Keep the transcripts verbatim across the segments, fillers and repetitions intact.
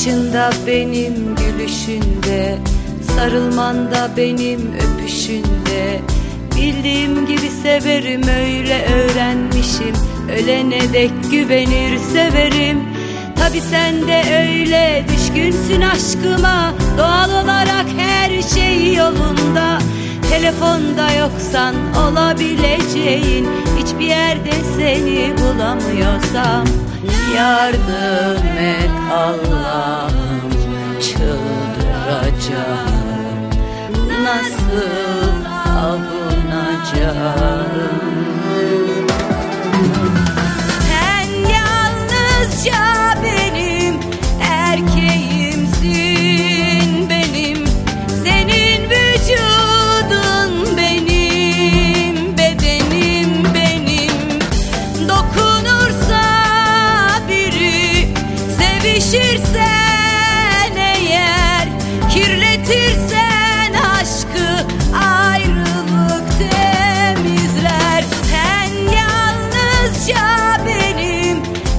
Bakışında benim, gülüşünde, sarılmanda benim, öpüşünde. Bildiğim gibi severim, öyle öğrenmişim. Ölene dek güvenir severim. Tabi sen de öyle düşkünsün aşkıma. Doğal olarak her şey yolunda. Telefonda yoksan olabileceğin, hiçbir yerde seni bulamıyorsam yardım et Allah'ım, çıldıracağım. Nasıl avunacağım? Sen yalnızca benim erkeğimsin, benim. Senin vücudun benim, bedenim benim. Dokunursa biri, sevişirsen eğer, kirletirsen aşkı, ayrılık temizler. Sen yalnızca benim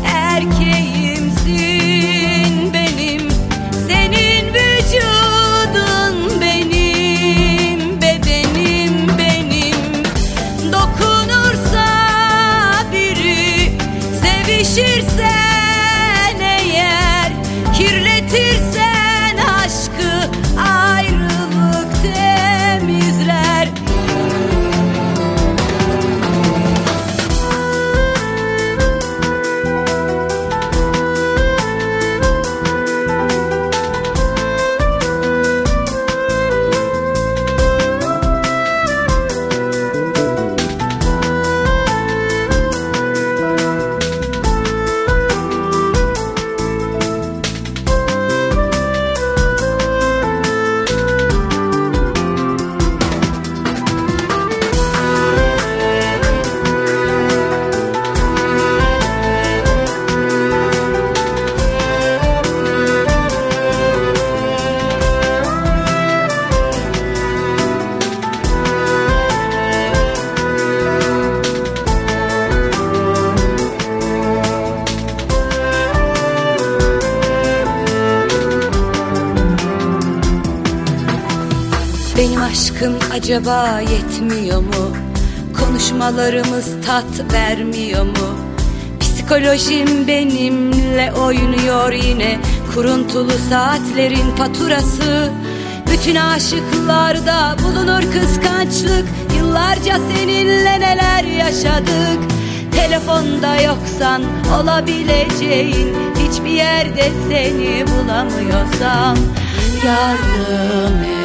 erkeğimsin, benim. Senin vücudun benim, bedenim benim. Dokunursa biri, sevişirsen eğer, kirletirsen aşkı, ayrılık temizler. Benim aşkım acaba yetmiyor mu? Konuşmalarımız tat vermiyor mu? Psikolojim benimle oynuyor yine. Kuruntulu saatlerin faturası. Bütün aşıklarda bulunur kıskançlık. Yıllarca seninle neler yaşadık. Telefonda yoksan olabileceğin, hiçbir yerde seni bulamıyorsam yardım et